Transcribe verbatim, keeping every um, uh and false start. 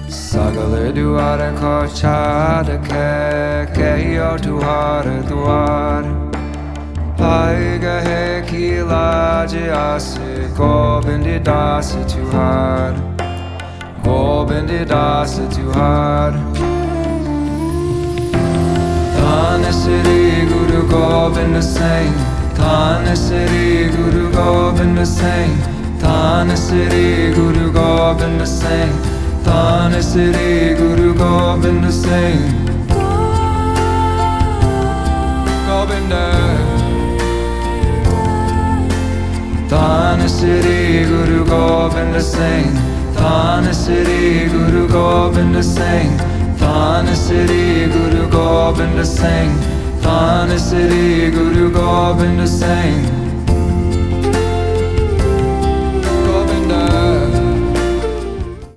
Sagale duare ko chada ke ke yo duare duare Paiga he kilaje ase Gobindi dasi tuhar Gobindi dasi tuhar Tane Sri Guru Gobind Singh Tane Sri Guru Gobind Singh Tane Sri Guru Gobind Singh Tane Sri Guru Gobind Singh Govinda Tane Sri Guru Gobind Singh Tane Sri Guru Gobind Singh Tane Sri Guru Gobind Singh Tane Sri Guru Gobind Singh